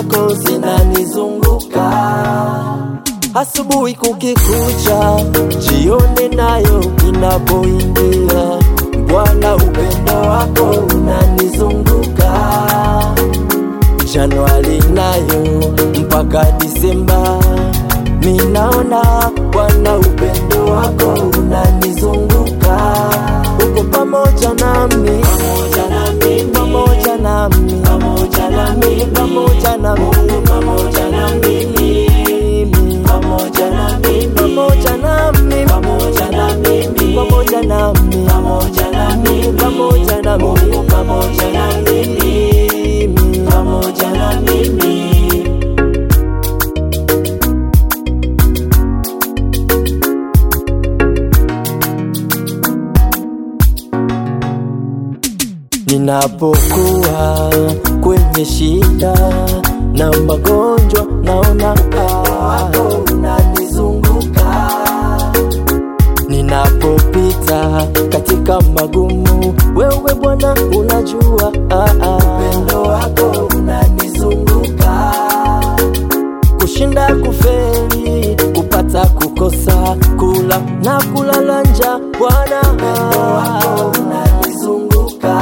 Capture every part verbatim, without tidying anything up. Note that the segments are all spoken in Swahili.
zako zinanizunguka. Asubuhi kukikucha, jioni nayo inapoingia, Bwana upendo wako unanizunguka. Januari nayo mpaka Disemba, ninaona Bwana upendo wako unanizunguka. Uko pamoja nami, pamoja nami, pamoja nami, pamoja nami, pamoja nami, pamoja nami, pamoja nami, pamoja nami, pamoja nami, pamoja nami, pamoja nami, pamoja nami, pamoja nami, pamoja nami. Ninapokuwa kwenye shida na magonjwa, naona wako unanizunguka. Ninapopita katika magumu, wewe Bwana unajua, upendo wako unanizunguka. Kushinda kufeli, kupata kukosa, kula na kulala njaa, Bwana upendo wako unanizunguka.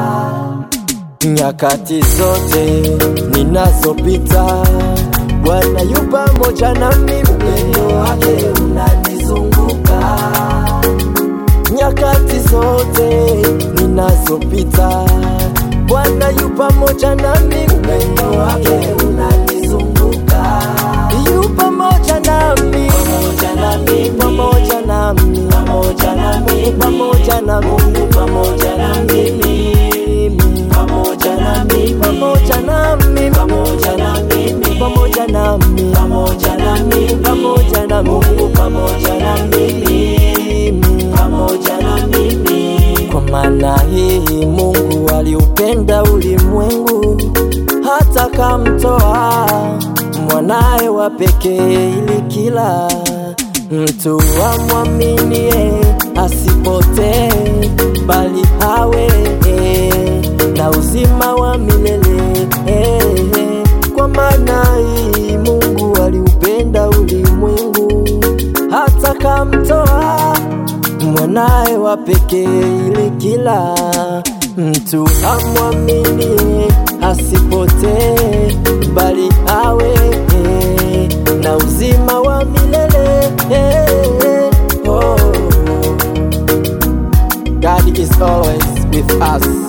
Nyakati zote ninazopita, Bwana yu pamoja nami, upendo wake unanizunguka. Nyakati zote ninazopita, Bwana yu pamoja nami, upendo wake unanizunguka. Yu pamoja nami, pamoja nami, pamoja nami, pamoja nami, pamoja nami, pamoja nami, pamoja nami, pamoja nami, pamoja nami, pamoja nami, pamoja nami, pamoja na Mungu pamoja na mimi, pamoja na mimi. Kwa maana hii Mungu aliupenda ulimwengu hata kamtoa mwanae wa pekee, ili kila mtu amwaminie asipotee, bali awe na uzima wa milele. Kwa maana hii Mungu aliupenda ulimwengu hata kamtoa mwanae wa pekee, ili kila mtu amwaminie asipotee, bali awe na uzima wa milele. Oh, God is always with us.